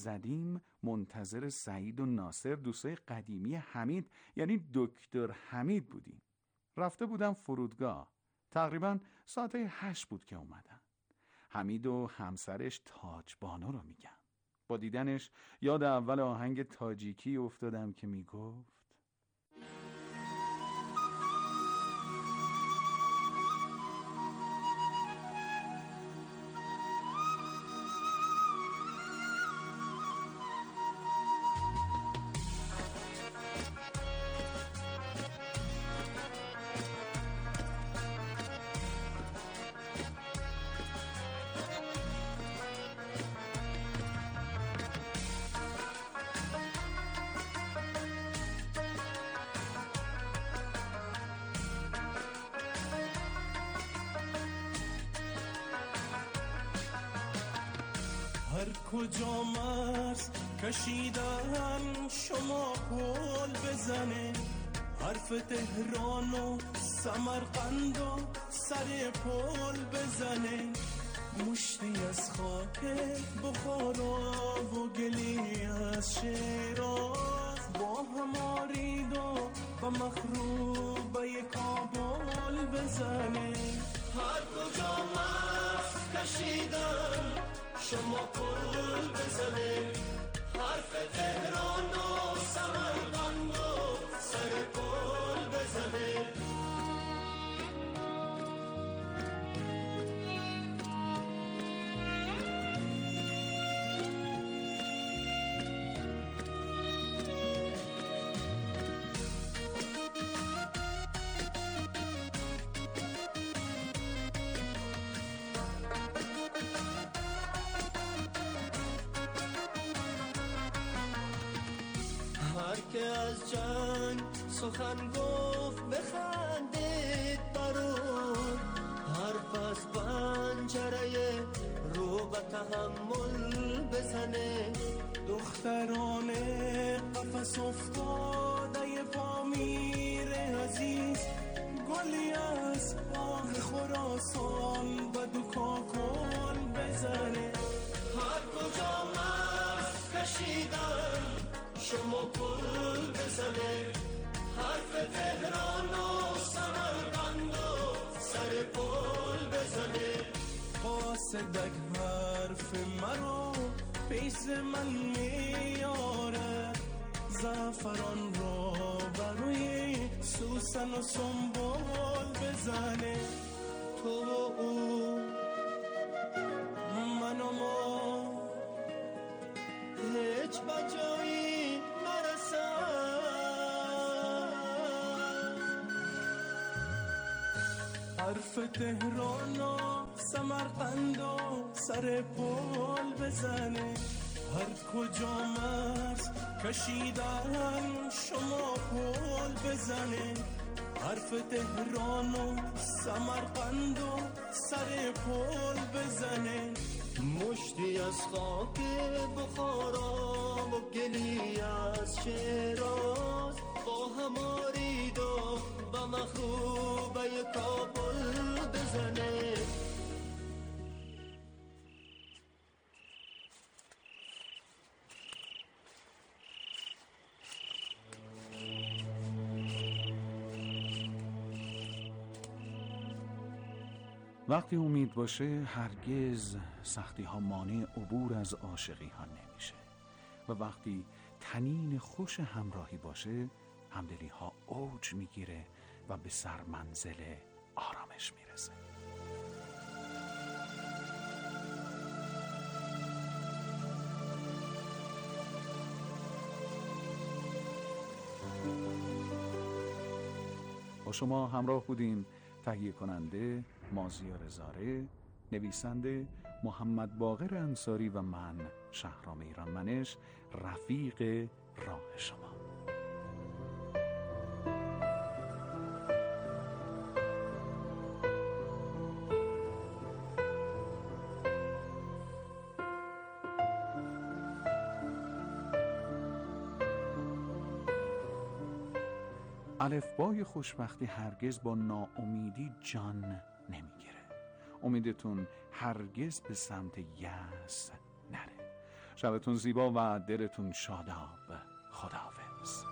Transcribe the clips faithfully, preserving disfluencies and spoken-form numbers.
زدیم منتظر سعید و ناصر، دوستای قدیمی حمید یعنی دکتر حمید بودیم. رفته بودم فرودگاه. تقریبا ساعت هشت بود که اومدن. حمید و همسرش تاج بانو رو میگم. با دیدنش یاد اول آهنگ تاجیکی افتادم که میگفت هر کجا مرز کشیدن شما پل بزنه، حرف تهران و سمرقند و سر پل بزنه، مشتی از خاک بخارا و گلی از شیراز با هم آرید و با مخروبه کابل بزنه. هر کجا مرز کشیدن شما پل بزنه، حرف تهران و سمرقند و سر پل بزنه. هر که از جنگ سخن گفت بخندید برون، حرف از پنجره رو به تحمل بزنه. دختران قفس افتاده پامیر عزیز، گلی از باغ خراسان و دو کاکل بزنه. هر کجا مرز کشیدن شما پل بزنه، حرف تهران و سمرقند و سر پل بزنه. قاصدک حرف مرا پیش من میاره، زعفران را بروی سوسن و سنبول بزنه. تو و او من و ما هیچ بجایی نرسن، حرف تهران و سمرقند و سر پل بزنه. هر کجا مرز کشیدن شما پل بزنه، حرف تهران و سمرقند و سر پل بزنه. مشتی از خاک بخارا و گلی از شیراز با هم آرید و به مخروبه کابل بزنه. وقتی امید باشه هرگز سختی ها مانع عبور از عاشقی ها نمیشه و وقتی طنین خوش همراهی باشه همدلی ها اوج میگیره و به سرمنزل آرامش میرسه. با شما همراه بودیم تهیه کننده مازیار زاره، نویسنده محمد باقر انصاری و من شهرام ایرانمنش، رفیق راه شما. الفبای خوشبختی هرگز با ناامیدی جان نمیگیره. امیدتون هرگز به سمت یأس نره. شبتون زیبا و دلتون شاداب. خداحافظ.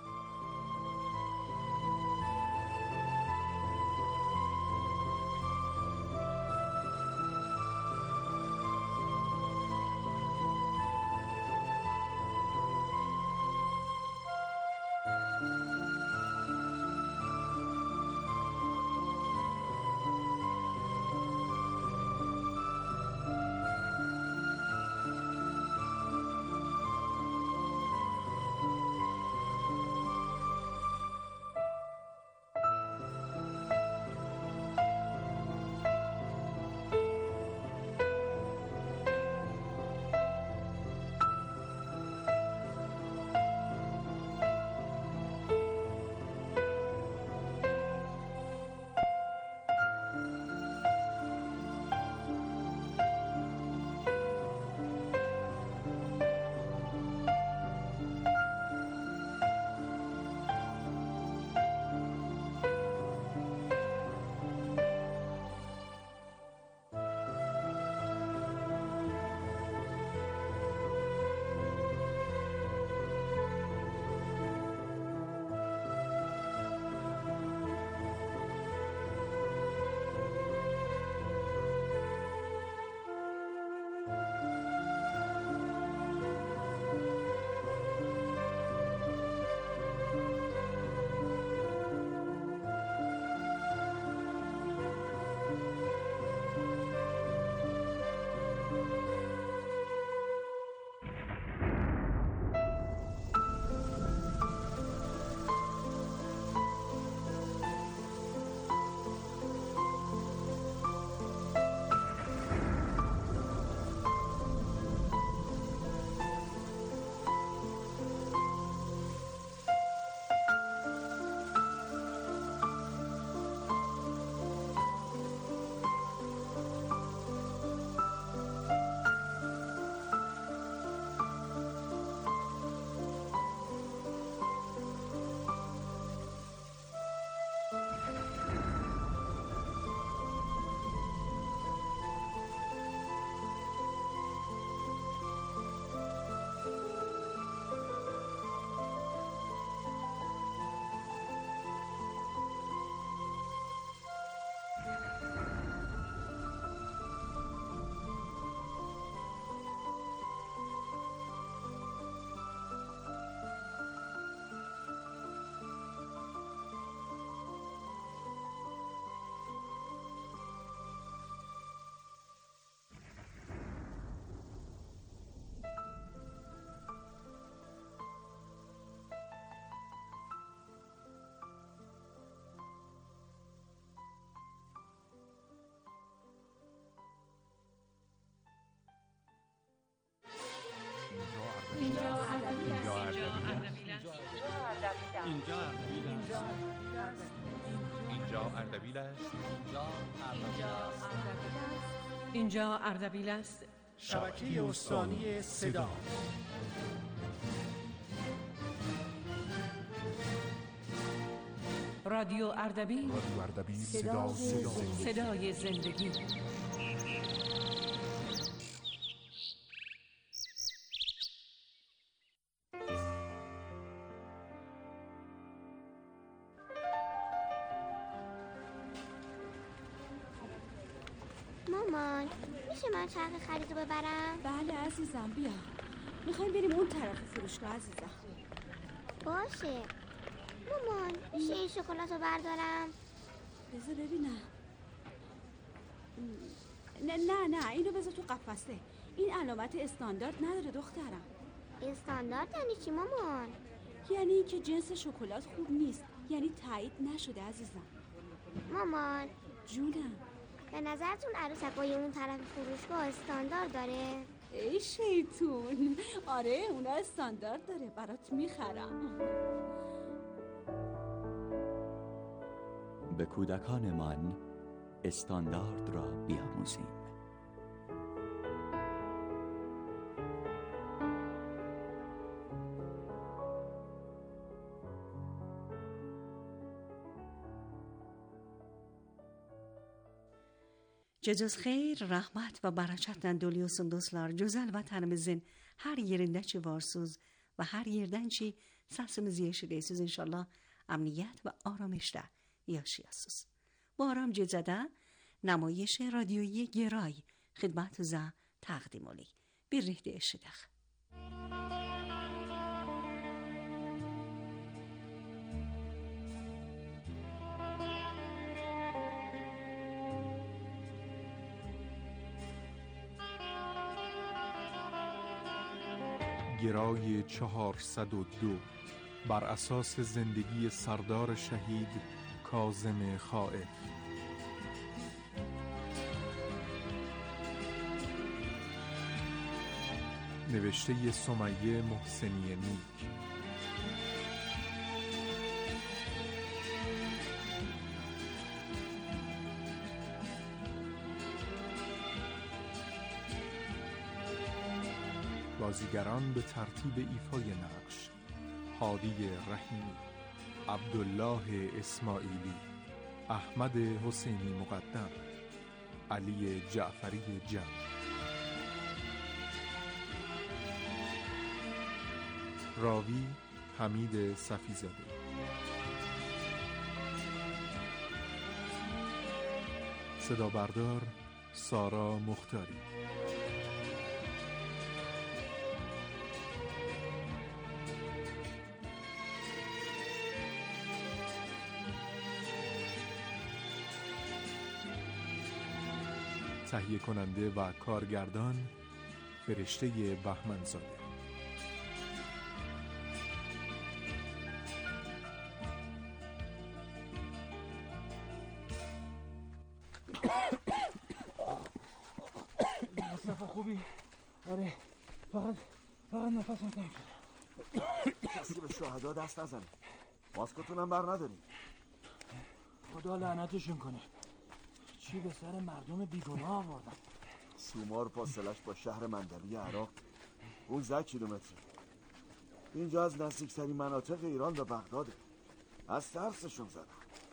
اینجا اردبیل است. اینجا اردبیل است. شبکه استانی صدا. رادیو اردبیل. رادیو اردبیل. صدا زندگی. صدای زندگی. مامان میشه من چرخ خریدو ببرم؟ بله عزیزم بیا. میخوایم بریم اون طرف فروشگاه عزیزم. باشه. مامان میشه این شکلاتو بردارم؟ بذار ببینم. نه نه نه اینو بذار تو قفسه. این علامت استاندارد نداره دخترم. استاندارد یعنی چی مامان؟ یعنی این که جنس شکلات خوب نیست، یعنی تایید نشده عزیزم. مامان جونم، به نظرتون عروسکای اون طرف فروشگاه استاندارد داره؟ ای شیطون، آره اونا استاندارد داره، برات میخرم. به کودکانمان استاندارد را بیاموزیم. ججز خیر، rahmat و barakat dan doliyorsun dostlar. Güzel vatanımızın her yerindeki varsız ve her yerden ki sesimizi eşidirsiniz inşallah امنیت و آرامش را yaşayasınız. Bu aram gecədə نمایش رادیویی گرای خدمتinize تقدیم olayım. Birlikte eşidək. گرای چهارصد و دو بر اساس زندگی سردار شهید کاظم خائف. نوشته سمیه محسنی نیک. بازیگران به ترتیب ایفای نقش: هادی رحیمی، عبدالله اسماعیلی، احمد حسینی مقدم، علی جعفری جمع. راوی حمید صفیزاده. صدا بردار سارا مختاری. تهیه کننده و کارگردان فرشته بهمنزاده. مصطفی خوبی؟ آره فقط فقط نفسم تنگ شده. کسی به شهدا دست نزنه. ماسکتونم بر نداریم. خدا لعنتشون کنه. چی به سر مردم بیگناه آوردن؟ سومار فاصلش با شهر مندلی عراق پانزده کیلومتر. اینجا از نزدیکترین مناطق ایران به بغداده. از ترسشون زدن.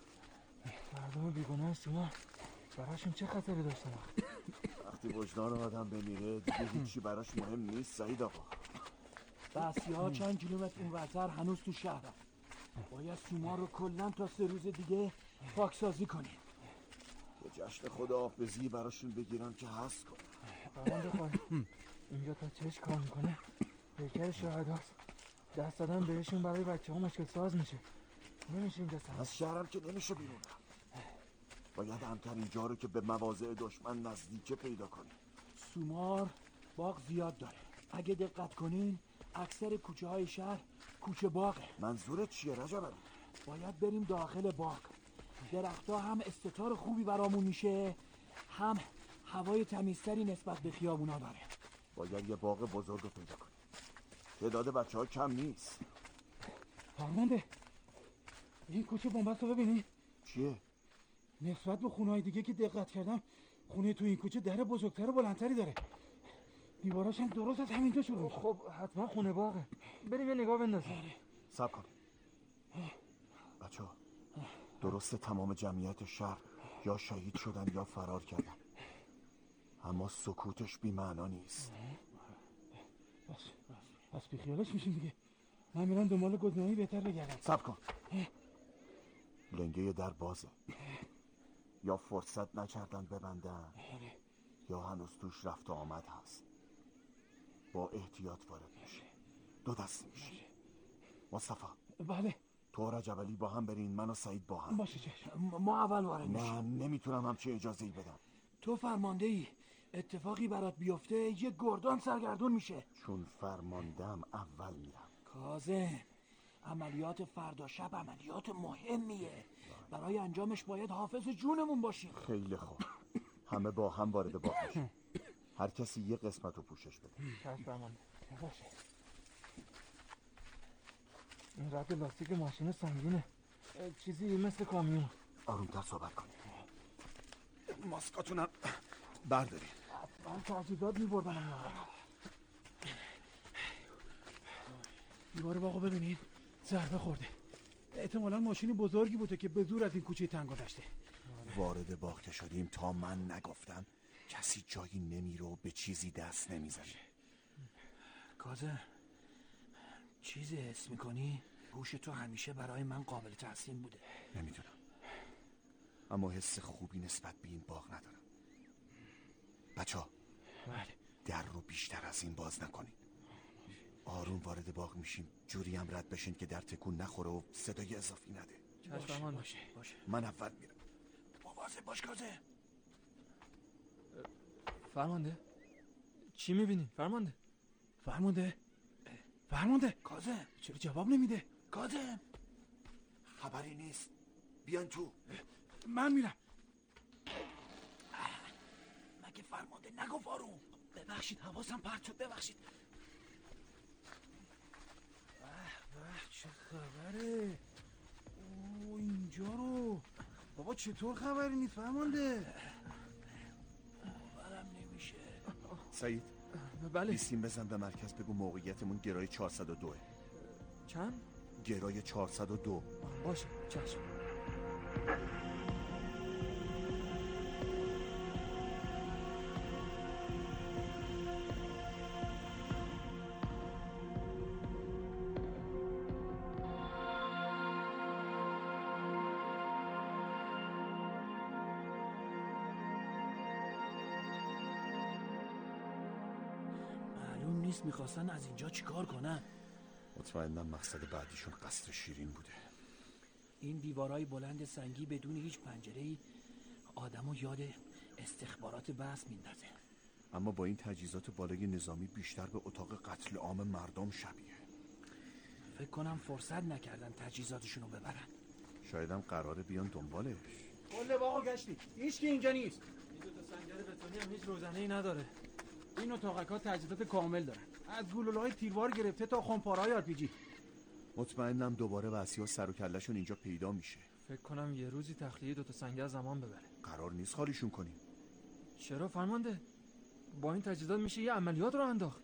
مردم بیگناه سومار براشون چه خطری داشتن؟ وقتی وجدان آدم بمیره دیگه هیچی براش مهم نیست سعید آقا. بسی ها چند کیلومتر این ورتر هنوز تو شهرن. باید سومار رو کلن تا سه روز دیگه پاکسازی کنیم. یه جشن خداحافظی براشون بگیرن که هست کنن. فرمان بخواه اینجا تا چش کار میکنه پیکر شهداست. دست دادن بهشون برای بچه ها مشکل ساز میشه. نمیشه اینجا سر از شهرم که نمیشه بیرونم. باید همترین جا رو که به مواضع دشمن نزدیکه پیدا کنیم. سومار باغ زیاد داره. اگه دقت کنین اکثر کوچه های شهر کوچه باغه. منظورت چیه رجب علی؟ باید بریم داخل باغ. درختها هم استتار خوبی برامون میشه، هم هوای تمیزتری نسبت به خیابونا داره. باید یه باغ بزرگ رو پیدا کنیم. تعداد بچه ها کم نیست. فرمانده این کوچه بنبست رو ببینی؟ چیه؟ نسبت به خونه های دیگه که دقت کردم خونه تو این کوچه در بزرگتر و بلندتری داره. دیواراش هم درست از همینجا شروع میشه. خب حتما خونه باغه. بریم یه نگاه بندازیم. صبر کن بچه ها. درسته تمام جمعیت شهر یا شهید شدن یا فرار کردن، اما سکوتش بی معنا نیست. بس بس بی خیالش میشیم دیگه. من میرم دنبال گزینه‌ای بهتر بگردم. صبر کن. لنگه در بازه. یا فرصت نکردن ببندن یا هنوز توش رفت و آمد هست. با احتیاط وارد میشه. دو دست میشه. مصطفی. بله. تو رجب علی با هم برین، من و سعید با هم. باشه چشم. ما اول وارد میشیم. نه نمیتونم همچین اجازه‌ای بدم. تو فرمانده ای. اتفاقی برات بیفته یه گردان سرگردون میشه. چون فرماندم اول میرم. کاظم عملیات فردا شب عملیات مهمیه. برای انجامش باید حافظ جونمون باشیم. خیلی خوب. همه با هم وارد باغ میشیم. هر کسی یه قسمت رو پوشش بده. چشم فرمانده. باشه. این رد لاستیک ماشین سنگینه. چیزی مثل کامیون. آرومتر صحبت کنید. ماسکاتونم بردارید. من تجهیزات میبردم. دیوار باغو ببینید ضربه خورده. احتمالا ماشین بزرگی بوده که به زور از این کوچه تنگ گذشته. وارد باغ که شدیم تا من نگفتم کسی جایی نمیره و به چیزی دست نمیزنه. کاظم چیزی حس میکنی؟ گوش تو همیشه برای من قابل تحسین بوده. نمیدونم، اما حس خوبی نسبت به این باغ ندارم. بچه ها بله. در رو بیشتر از این باز نکنید. آروم وارد باغ میشیم، جوری هم رد بشین که در تکون نخوره و صدای اضافی نده. باشه باشه باشه. من اول میرم. مواظب باش کاظم. فرمانده چی میبینی؟ فرمانده فرمانده فرمانده کاظم چرا جواب نمیده؟ کاظم خبری نیست، بیان تو. من میرم. مگه فرمانده نگفت آروم؟ ببخشید حواسم پرت شد، ببخشید. به به چه خبره؟ او اینجا رو بابا چطور خبری نیست فرمانده؟ باورم نمیشه. سعید بله. بیستیم بزن به مرکز، بگو موقعیتمون گرای چهارصد و دو. چند؟ گرای چهارصد و دو. باشه چشم. معلوم نیست میخواستن از اینجا چیکار کنن. مطمئنم مقصد بعدیشون قصر شیرین بوده. این دیوارهای بلند سنگی بدون هیچ پنجره‌ای آدمو یاد استخبارات بحث میندازه. اما با این تجهیزات بالای نظامی بیشتر به اتاق قتل عام مردم شبیه. فکر کنم فرصت نکردن تجهیزاتشونو ببرن. شاید هم قراره بیان دنبالش. کل باغو گشتی، هیچ کی اینجا نیست. این دو تا سنگر بتونی هم هیچ روزنه‌ای نداره. این اتاقک‌ها تجهیزات کامل دارن، از گلوله‌های تیربار گرفته تا خمپاره‌های آرپیجی. مطمئنم دوباره وسیع سر و کله‌شون اینجا پیدا میشه. فکر کنم یه روزی تخلیه دو تا سنگر زمان ببره. قرار نیست خالیشون کنیم. چرا فرمانده؟ با این تجهیزات میشه یه عملیات رو انداخت.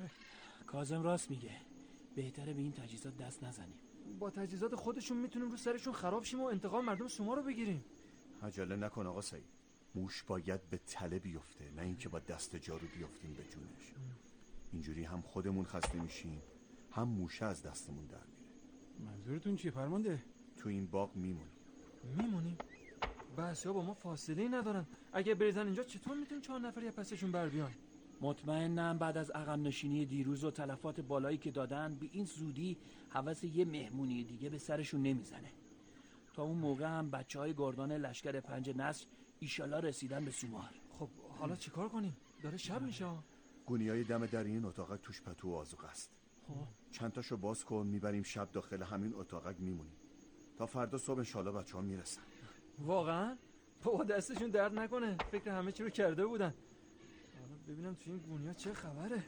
کاظم راست میگه، بهتره به این تجهیزات دست نزنیم. با تجهیزات خودشون میتونیم رو سرشون خراب شیم و انتقام مردم سوما رو بگیریم. عجله نکن آقا سعید، موش باید به تله بیفته، نه اینکه با دست جارو بیافتیم به جونش. اینجوری هم خودمون خسته میشیم، هم موشه از دستمون در میره. منظورتون چیه فرمانده؟ تو این باغ میمونیم. میمونیم؟ بحثیا با ما فاصله ندارن. اگه بریزن اینجا چطور میتونیم چهار نفر یا پسشون بر بیان؟ مطمئنم بعد از عقب نشینی دیروز و تلفات بالایی که دادن به این زودی هوس یه مهمونی دیگه به سرشون نمیزنه. تا اون موقع هم بچهای گردان لشکر پنج نصر ایشالا رسیدن به سومار. خب حالا چیکار کنیم؟ داره شب میشه. گونیای دم در این اتاق توش پتو و آذوقه است. خب چند تاشو باز کن، میبریم شب داخل همین اتاق میمونیم تا فردا صبح انشالله بچه‌ها میرسن. واقعا؟ بابا دستشون درد نکنه، فکر همه چی رو کرده بودن. حالا ببینم تو این گونیا چه خبره.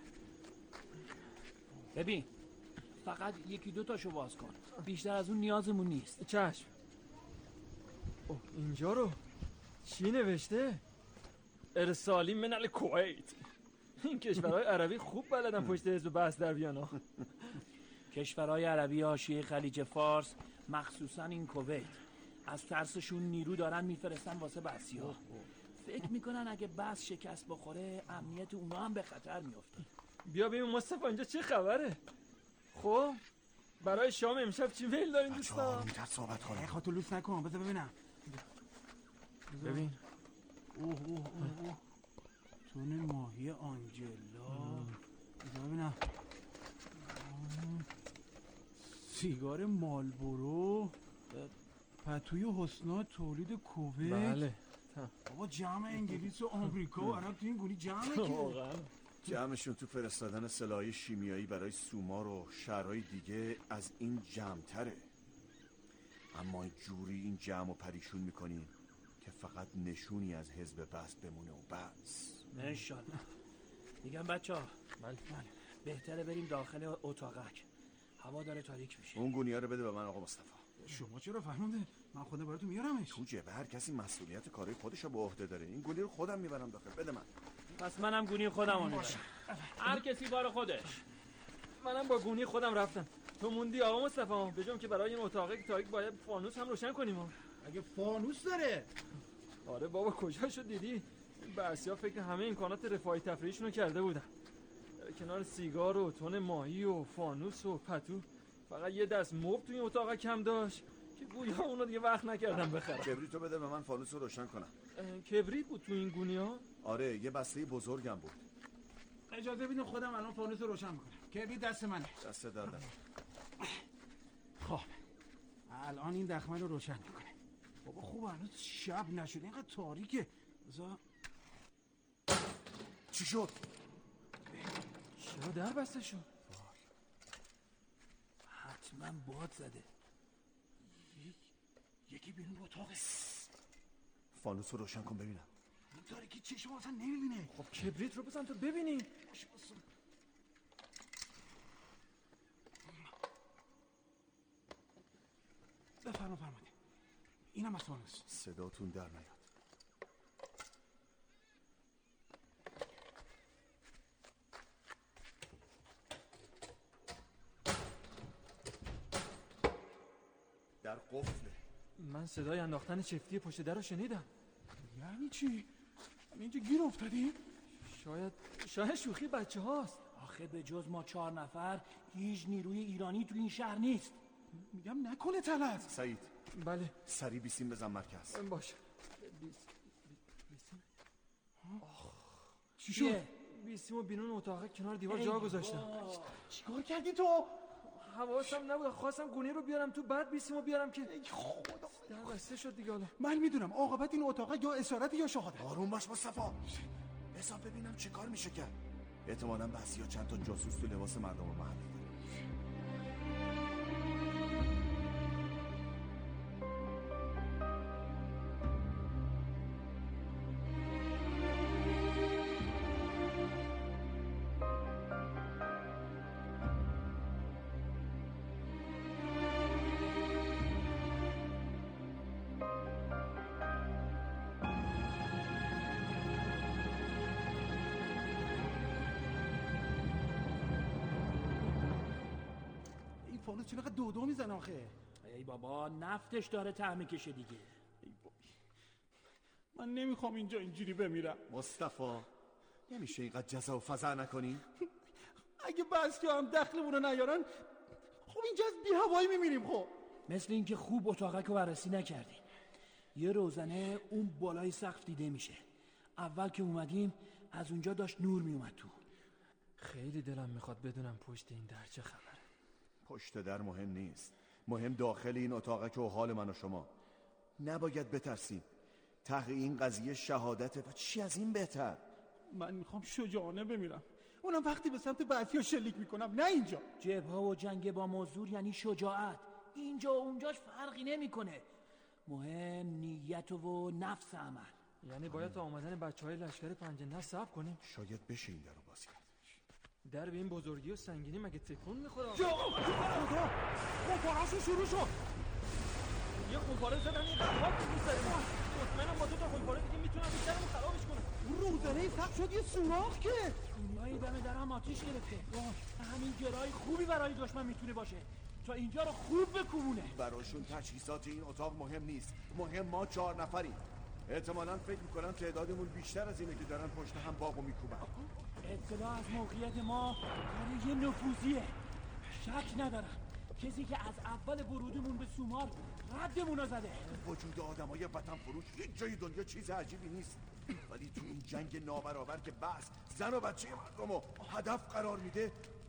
ببین فقط یکی دو تاشو باز کن، بیشتر از اون نیازمون نیست. چشم. اوه اینجا رو چی نوشته؟ ارسالی من الکویت. این کشورهای عربی خوب بلدن پشت حزب بحث در بیان. کشورهای عربی حاشیه خلیج فارس، مخصوصا این کویت، از ترسشون نیرو دارن میفرستن واسه بحثی‌ها. فکر میکنن اگه بحث شکست بخوره امنیت اونا هم به خطر میفته. بیا ببین مصطفی اینجا چه خبره؟ خب برای شام امشب چی میل دارین دوستان؟ آروم‌تر صحبت کنیم. خاطر لوس نکن، بذار ببینم. ببین. اوه اوه اوه اوه. تون ماهی آنجلا. بذار ببینم. سیگار مالبورو. پتوی حسنا تولید کویت. بله. بابا جمع انگلیس و آمریکا و عرب تو این گونی جمعه که. واقعا. جمعشون تو فرستادن سلاح‌های شیمیایی برای سومار و شهرهای دیگه از این جمع‌تره. اما جوری این جمع و پریشون میکنیم که فقط نشونی از حزب بس بمونه و بس. انشالله. میگم بچه ها بهتره بریم داخل اتاقک، هوا داره تاریک میشه. اون گونی‌ها رو بده به من آقا مصطفی. شما چرا فرمانده؟ من خودم براتون میارمش. تو جبه هر کسی مسئولیت کاری خودشو به عهده داره. این گونی رو خودم میبرم داخل، بده من. پس منم گونی خودم رو میبرم. هر کسی بار خودش. منم با گونی خودم رفتم. تو موندی آقا مصطفی، بجام که برای این اتاقی تاریک باید فانوس هم روشن کنیم. اگه فانوس داره؟ آره بابا کجا شد دیدی؟ این بحثی‌ها فکر همه امکانات رفاهی تفریحیشونو کرده بودن. کنار سیگار و تن ماهی و فانوس و پتو فقط یه دست مبل توی اتاق کم داشت که گویا اونو دیگه وقت نکردم بخرم. کبریتو بده به من، فانوس رو روشن کنم. کبریت بود تو این گونیا؟ آره یه بسته بزرگم بود. اجازه بدین خودم الان فانوس رو روشن میکنم. کبریت دست منه. دست دادم. خب الان این دخمه رو روشن میکنه. بابا خوب هنوز شب نشده، اینقدر تاریکه. بذار چی شد؟ چرا در بسته شد؟ حتما باد زده. یکی بیرون اتاقه. فانوس رو روشن کن ببینم. این تاریکی چشم اصلا نمیبینه. خب کبریت رو بزن تا ببینی. بفرما فرمایید. اینم از فانوس. صداتون در نیاد. در قفله. من صدای انداختن چفتی پشت در رو شنیدم. یعنی چی؟ اینجا گیر افتادیم؟ شاید شاید شوخی بچه هاست. آخه به جز ما چهار نفر هیچ نیروی ایرانی تو این شهر نیست. میگم نکنه طلعت. سعید. بله. سری بیسیم بزن مرکز. باشه. بیسیم. چی شد؟ بیسیمو بیرون اتاق کنار دیوار جا گذاشتم. چیکار کردی تو؟ حواسم نبود، خواستم گونه رو بیارم تو، بعد بیسیمو بیارم که خدا در بسته شد دیگه. حالا من میدونم عاقبت این اتاق یا اسارت یا شهادت. آروم باش مصطفی. بذار ببینم چه کار میشه کرد. احتمالاً بسیا چند تا جاسوس تو لباس مردم محلی داره. فانوس چرا دو دو میزنه آخه؟ ای بابا نفتش داره ته میکشه دیگه. من نمیخوام اینجا اینجوری بمیرم. مصطفی نمیشه اینقدر جزا و فضا نکنی؟ اگه بسیا هم دخلمون رو نیارن خب اینجا از بی هوایی میمیریم. خب مثل اینکه خوب اتاقک رو بررسی نکردی. یه روزنه اون بالای سقف دیده میشه. اول که اومدیم از اونجا داشت نور میومد تو. خیلی دلم میخواد بدونم پشت این در چه خبره. پشت در مهم نیست، مهم داخل این اتاقک و حال من و شما. نباید بترسیم. ته این قضیه شهادته و چی از این بهتر. من میخوام شجاعانه بمیرم، اونم وقتی به سمت بعضیا شلیک میکنم، نه اینجا. جبهه و جنگ با موضوع یعنی شجاعت. اینجا و اونجاش فرقی نمیکنه. مهم نیت و نفس عمل. یعنی باید تا آمدن بچهای لشکر پنجه نه صبر کنیم. شاید بشه این درو باز کرد. در به این بزرگی و سنگینی مگه تکون میخوره؟ خدا خونپاره‌شون شروع شد. یه خونپاره زدن این قطعات تو سر ما. مطمئنم با دو تا خونپاره دیگه میتونم بیشترمو خرابش کنم. اون روزنه سقف شد یه سوراخ که دنیای دم درم آتیش گرفته. همین گرای خوبی برای دشمن میتونه باشه تا اینجا رو خوب بکوبونه. براشون تجهیزات این اتاق مهم نیست، مهم ما چهار نفریم. احتمالاً فکر میکنن تعدادمون بیشتر از اینه که دارن پشت هم باغو میکوبن. اطلاع از موقعیت ما برای یه نفوذیه. شک ندارم کسی که از اول ورودمون به سومال ردمون رو زده. وجود آدمای وطن فروش هیچ جای دنیا چیز عجیبی نیست، ولی تو این جنگ نابرابر که بس زن و بچه مردم رو هدف قرار میده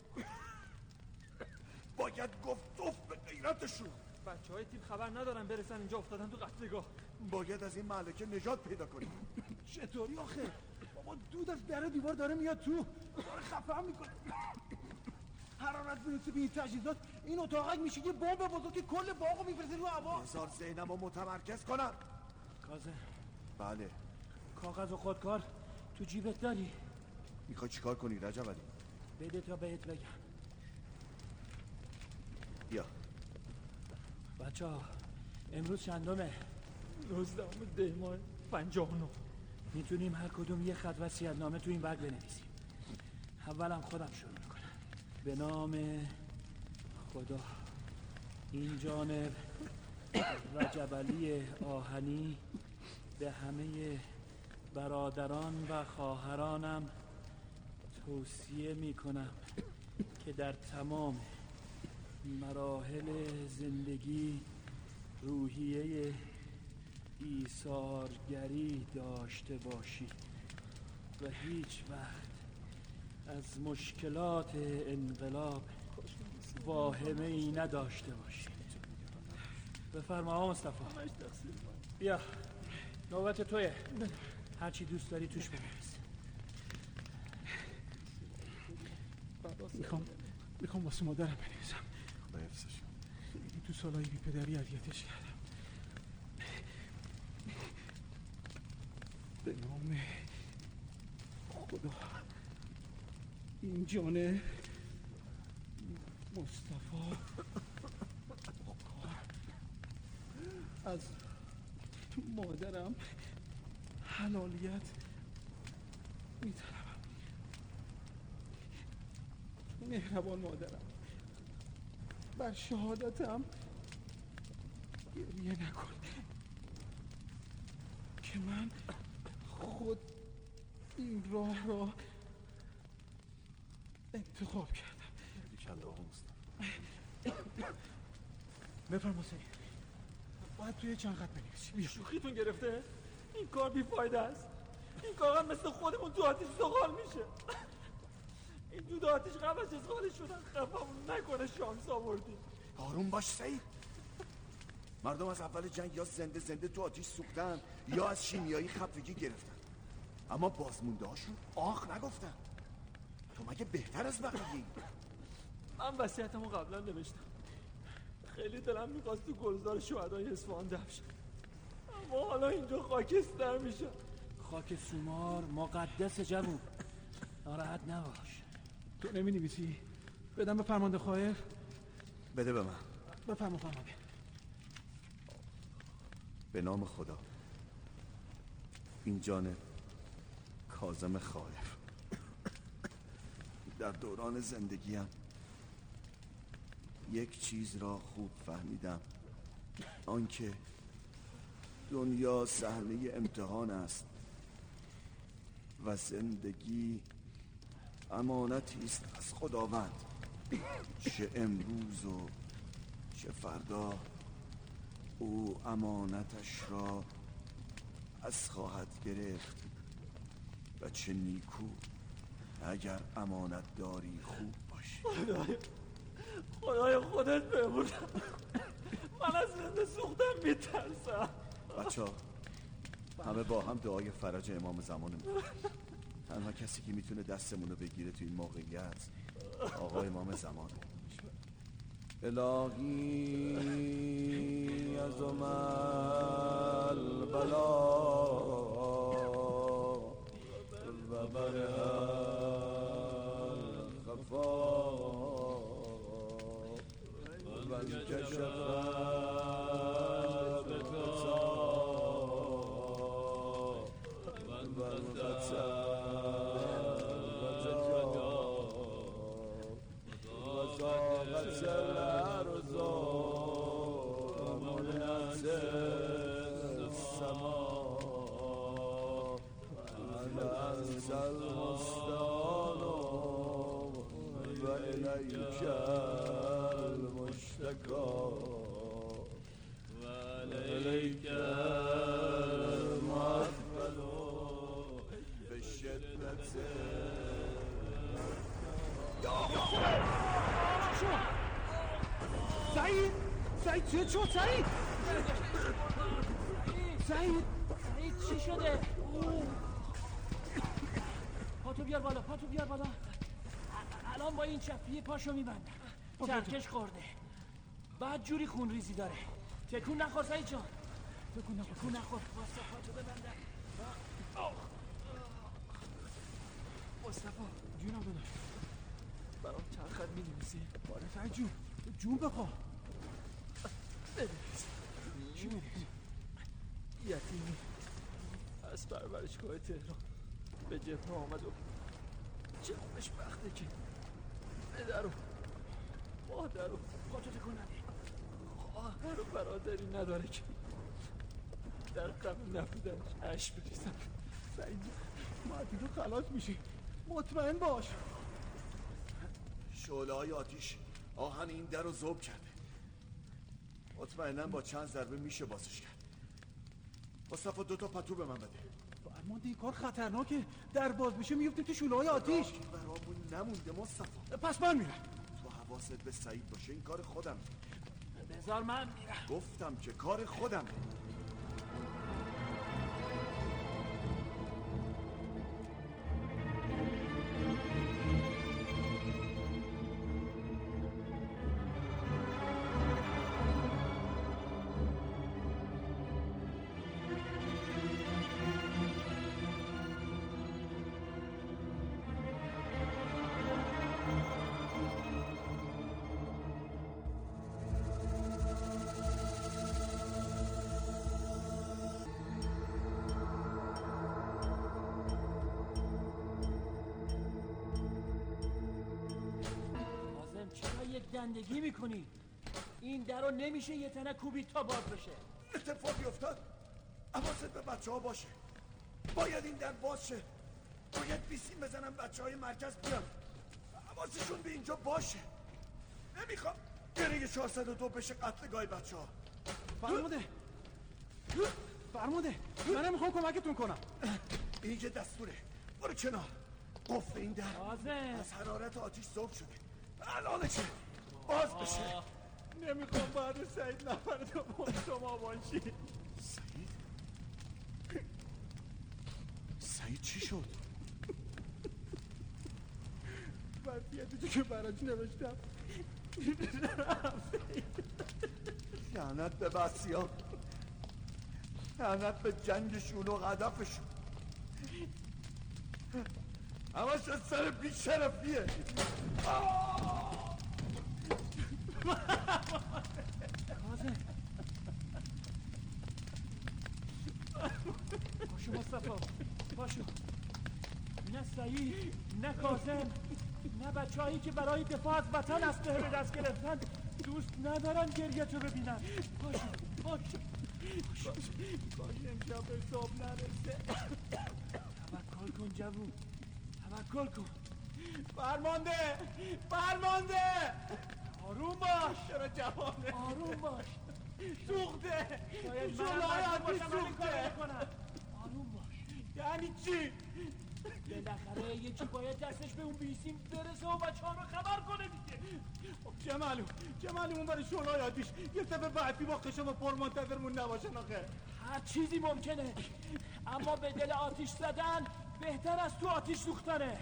باید گفت توف به غیرتشون. بچه های تیم خبر ندارن برسن اینجا افتادن تو قتلگاه. باید از این ملکه نجات پیدا کنیم. چطوری آخه؟ بابا دود از در دیوار داره میاد تو، داره خفه هم میکنه. حرارت میرسه به این تجهیزات این اتاقک میشه یه بمب بزرگ که کل باغو میفرسته رو هوا. بذار ذهنم رو متمرکز کنم. کاظم. بله. کاغذ و خودکار تو جیبت داری؟ میخوای چیکار کنی رجب علی؟ بده تا بهت بگم. بیا. بچه ها امروز چندمه؟ نوزدهم دی ماه پنجاه و نه. میتونیم هر کدوم یه خط وصیت‌نامه تو این برگ بنویسیم. اولم خودم شروع میکنم. به نام خدا. این جانب رجب علی آهنی به همه برادران و خواهرانم توصیه می کنم که در تمام مراحل زندگی روحیه ایثارگری داشته باشید و هیچ وقت از مشکلات انقلاب واهمه ای نداشته باشید. بفرما آقا مصطفی. بیا نوبت تویه. هرچی دوست داری توش بنویس. میخوام میخوام واسه مادرم بنویسم. خدا حفظش کنه. تو سالهای بی پدری اذیتش کردم. به نام خدا این جان مصطفی از مادرم حلالیت میطلبم. مهربان مادرم، بر شهادتم گریه نکن که من خود این راه را انتخاب کردم. بفرما سید، باید توی چند خط بنویسی. شوخیتون گرفته؟ این کار بیفایده است. این کار هم مثل خودمون تو آتیش زغال میشه. این دود آتیش قبل از ازغالش شدن. خفمون نکنه شانس آوردیم. آروم باش سید. مردم از اول جنگ یا زنده زنده تو آتیش سوختن یا از شیمیایی خفگی گرفتن، اما بازمونده هاشون آخ نگفتن. تو مگه بهتر از بقیه؟ من وصیتمو قبلا نوشتم. خیلی دلم میخواست تو گلزار شهدای اصفهان دفن شم، اما حالا اینجا خاکستر میشه. خاک سومار مقدس جوون، ناراحت نباش. تو نمی نویسی؟ بدم به فرمانده خواهر؟ بده به من. بفرما فرمانده. به نام خدا این جان کاظم خائف در دوران زندگیم یک چیز را خوب فهمیدم، آنکه دنیا صحنه امتحان است و زندگی امانتی است از خداوند. چه امروز و چه فردا او امانتش را از خواهد گرفت و چه نیکو اگر امانت داری خوب باشی. خدای خدای خودت بمونم، من از زنده سوختن میترسم. بچه ها همه با هم دعای فرج امام زمان میکنیم. تنها کسی که میتونه دستمون رو بگیره تو این موقعیت آقا امام زمانه. الهی عظم البلا و برها الخفا و انکشف الغطا و الغطا وعليك المعفل بشدة سعید سعید چه شد؟ سعید سعید سعید چی شده؟ پاتو بیار بالا، پاتو بیار بالا. الان با این چفیه پاشو میبندم. چرکش خورده، بعد جوری خون ریزی داره. تکون نخور سعید جان، تکون نخور، تکون نخور. واسه پاتو ببندم. مصطفی جونم داداش، برام چند خط می‌نویسی؟ باره سعید جون جون بخوا. بنویس. چی بنویسی؟ یتیمی از پرورشگاه تهران به جبهه آمد و چه خوشبخته که پدر و مادر و پاتو تکون نده. خواهر و برادری نداره که در غم نبودنش اشک بریزم. سعید ما از اینجا خلاص میشیم. مطمئن باش. شعله‌های آتیش آهن این در رو ذوب کرده. مطمئناً با چند ضربه میشه بازش کرد. مصطفی دو تا پتو به من بده. فرمانده این کار خطرناکه. در باز بشه میفتیم تو شعله‌های آتیش. برامون نمونده مصطفی. پس من میرم. تو حواست به سعید باشه، این کار خودم. بذار من میرم. گفتم که کار خودم. گندگی میکنی؟ این در رو نمیشه یه تنه کوبی تا باز بشه. اتفاقی افتاد. حواست به بچه ها باشه. باید این در باز شه. باید بیسیم بزنم بچه های مرکز بیان. حواسشون به اینجا باشه. نمیخوام گره چهارصد و دو بشه قتلگاه بچه ها. فرموده فرموده من نمیخوام کمکتون کنم. این یه دستوره. برو کنار. قفل این در آزه. از حرارت آتیش ذوب شده. الان چه؟ باز بشه. نمیخوام بعد سعید نفر دوم شما باشی. سعید؟ سعید چی شد؟ وضعیتی تو که براش نوشتم. لعنت به بسیار. لعنت به جنگشون و هدفشون. همش از سر بیشرفیه. کاظم پاشو مصطفی پاشو. نه سعید نه کاظم نه بچه هایی که برای دفاع از وطن اسلحه به دست گرفتن دوست ندارن گریه تو ببینن. پاشو پاشو کاش امشب به صبح نرسه. توکل کن جوون توکل کن. فرمانده فرمانده آروم باش. چرا جوانه؟ آروم باش. سوخته. شاید شلای آتیش سوخته. آروم باش. یعنی چی؟ بالاخره یکی باید دستش به اون بیسیم برسه و بچه ها رو خبر کنه دیگه. چه معلوم چه معلوم اون برای شلای آتیش یه طرف بعدی با خشم و پر منتظرمون نباشن آخه. هر چیزی ممکنه اما به دل آتیش زدن بهتر از تو آتیش سوختنه.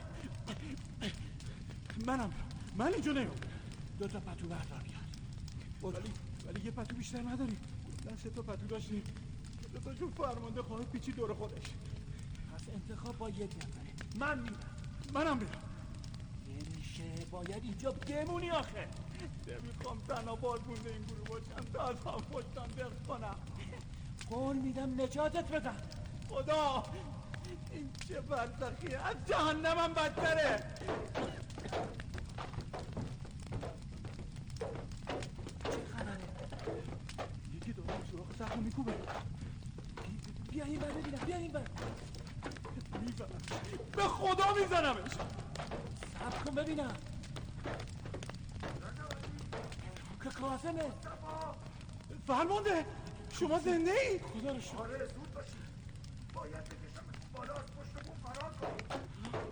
منم من اینجا نیام. دو تا پتو بردار بیار. ولی ولی یه پتو بیشتر نداری. نه سه تا پتو داشتیم. دو تاشون فرمانده خواهد پیچی دور خودش. پس انتخاب با یک نفره. من میرم. منم میرم. نمیشه باید اینجا بمونی آخه. نمیخوام تنها باز مونده این گروه باشم تا از هم پشتم دق کنم. قول میدم نجاتت بدم. خدا این چه برزخیه. از جهنمم بدتره. یکی دارم سراغ زخم میکوبه. بیا این بر ببینم. بیا این بر. میزنم به خدا میزنمش. صبر کن ببینم. که کاظمه. فرمانده شما زنده ای؟ خدا رو شکر. آره زود باشید. باید بکشم بالا از پشتمون فرار کنیم.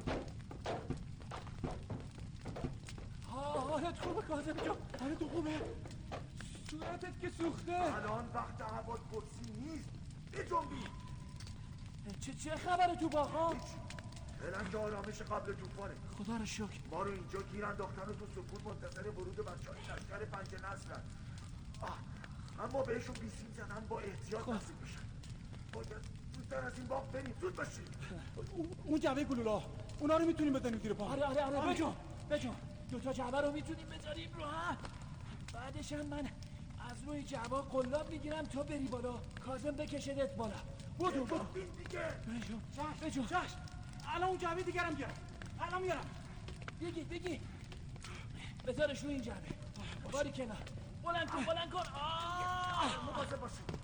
حالت خوبه کاظم جان؟ آره تو خوبه؟ صورتت که سوخته. الان وقت حواد پرسی نیست. بجنبی. چه چه خبره تو باغا؟ فعلا که آرامش قبل طوفانه. خدا رو شکر. ما رو اینجا گیر انداختن و تو سکوت منتظر ورود بچه‌های لشکر پنج نسلن. اما بهشون بیسیم زدن با احتیاط نزدیک بشن. باید زودتر از این باغ بریم. زود باشید. اون جعبه گلولا اونا رو میتونیم بزنیم زیر پا. آره آره آره بجون بجون. دو تا جعبه رو میتونیم بذاریم رو هم. بعدش هم من از روی جعبه قلاب میگیرم تا بری بالا. کاظم بکشدت بالا. بودو بودو. دیگه. بجون چشم بجون. چشم. الان اون جعبه دیگرم بیارم. الان میارم. بگی بگی. بذارش روی این جعبه. باری کنار. بلند کن بلند کن. آه مواظب باشید.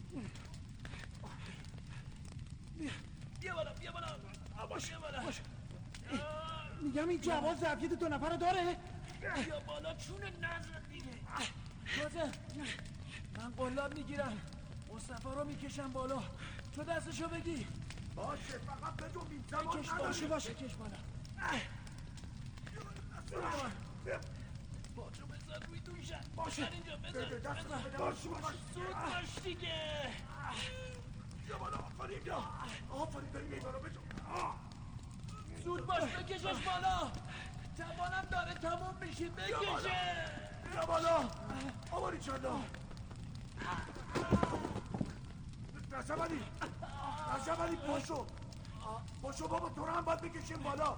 بیا بالا بیا بالا. باشه بالا. میگم این جواد ظرفیت دو نفر رو داره؟ یا بالا چون نظر دیگه. کازم من قلاب میگیرم، مصطفی رو میکشم بالا، تو دستشو بگی. باشه فقط بجنبین، زمان بکش باشه باشه کش بالا. باجو بذار روی دوشن. باشه اینجا بذار بذار. باشه باشه زود باش دیگه. یا بالا آفرین یا آفرین داری میدارو بجنب. زود باش بکشش بالا، توانم داره تموم میشه، بکشه. یا بالا آواری چندا نشبالی نشبالی پاشو پاشو بابا، تو رو هم باید بکشیم بالا.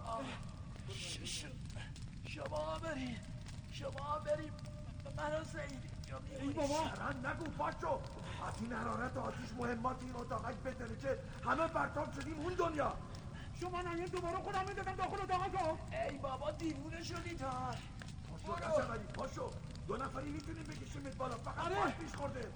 شما بریم شما بریم منو سعیدی ای بابا شرن نگو، پاشو. از این حرارت آتیش مهمات این اتاقک بتره که همه برتاب شدیم اون دنیا. شما نگیم دوباره خودم میدادم داخل اتاقک. ای بابا دیوونه شدی تا. پاشو نشبالی پاشو، دو نفری میتونیم بکشیمت بالا، فقط باید پیش خورده.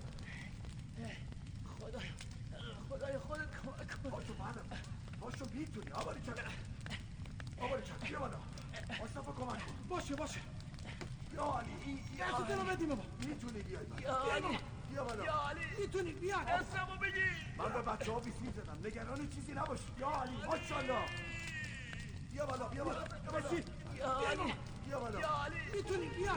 خدای خدای خودت کمک کن. پاشو بعدم پاشو، میتونی. آباری چند آباری چند بیا بالا، مصطفی کمک کن. باشه باشه یا علی دستتو رو بدیم بابا. میتونی بیای یا علی بیا بالا. یا علی میتونی بیا. اسمو بگی. من به بچه ها ویسین زدم، نگران چیزی نباش. یا علی ماشاءالله. بیا بالا بیا بالا بسید. یا علی بیا بالا. یا علی میتونی بیا.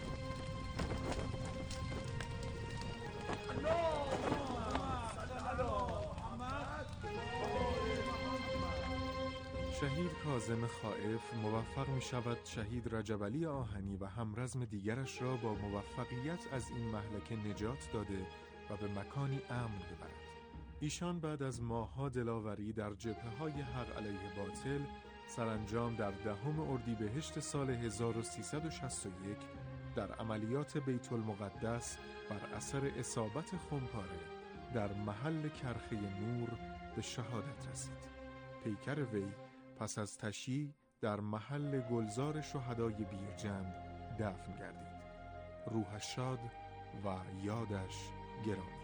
شهید کاظم خائف موفق می شود شهید رجب علی آهنی و همرزم دیگرش را با موفقیت از این مهلکه نجات داده و به مکانی امن ببرد. ایشان بعد از ماه‌ها دلاوری در جبهه‌های حق علیه باطل، سرانجام در دهم اردیبهشت سال هزار و سیصد و شصت و یک در عملیات بیت المقدس بر اثر اصابت خمپاره در محل کرخه نور به شهادت رسید. پیکر وی پس از تشییع در محل گلزار شهدای بیرجند دفن گردید. روحش شاد و یادش گرامی.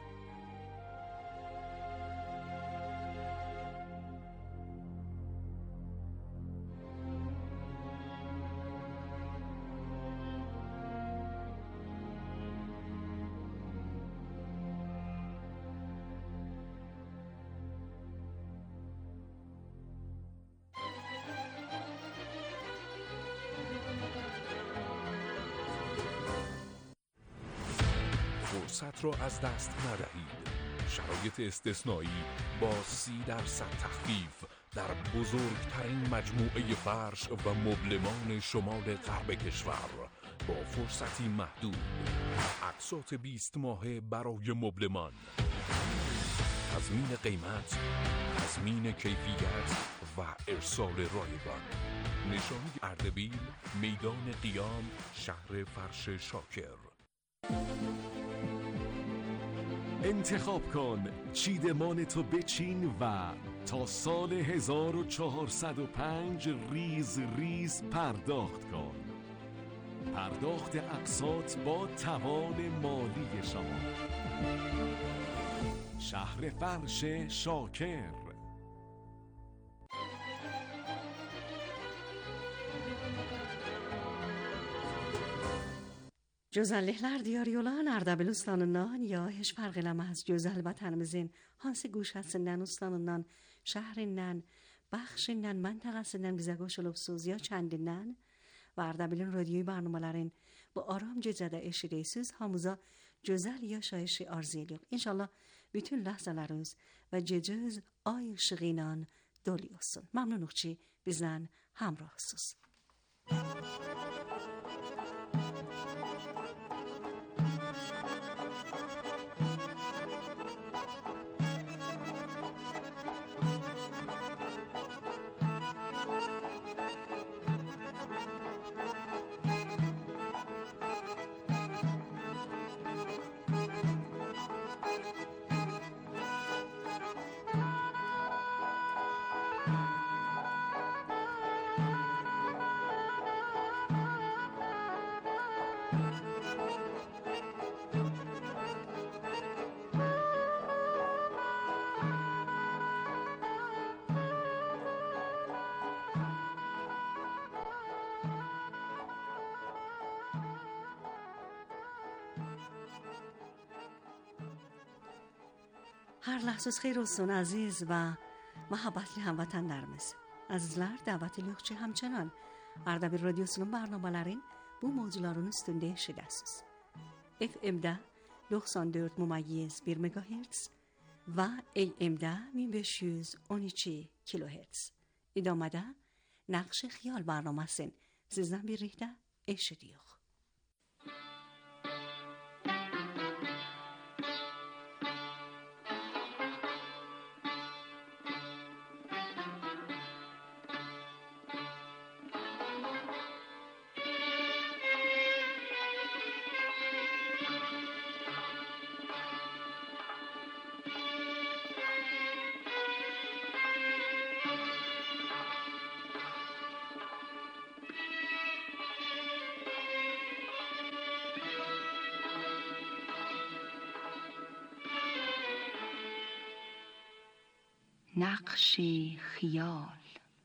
فرصت را از دست ندهید. شرایط استثنایی با سی درصد تخفیف در بزرگترین مجموعه فرش و مبلمان شمال غرب کشور با فرصتی محدود. اقساط بیست ماهه برای مبلمان، تضمین قیمت، تضمین کیفیت و ارسال رایگان. نشانی اردبیل، میدان قیام، شهر فرش شاکر. انتخاب کن، چیدمان تو بچین و تا سال هزار و چهارصد و پنج ریز ریز پرداخت کن. پرداخت اقساط با توان مالی شما. شهر فرش شاکر. Güzellikler diyor olan Ardabil Ustanı'ndan ya hiç fark eləməz gözəl vətənimizin hansı guşəsindən, ustanından, şəhrindən, bəxşindən, məntəqəsindən bizə qoşulubsuz ya kəndindən və Ardabilin radyoyu barnamaların bu aram gecədə eşidirsiniz. Hamıza gözəl yaşayışı arzu edirik. İnşallah bütün lahzalarınız və gecəniz ay ışığı ilə dolu olsun. Məmnunuq ki bizlə həmrahsınız. هر لحظه خیر olsun aziz ve محبتli hamvatanlarımız. Azizler, dəvətli yoxçu həmçinin Ardabil Radyosu'nun barnamələrin bu mövzuların üstündə eşidəsiniz. F M'də doksan dörd mümayyiz bir megahertz və A M'də min beş yüz on iki kilohertz. İdamədə Naqş Xiyal barnamasını sizdən birlikdə eşidiyoruz. نقش خیال.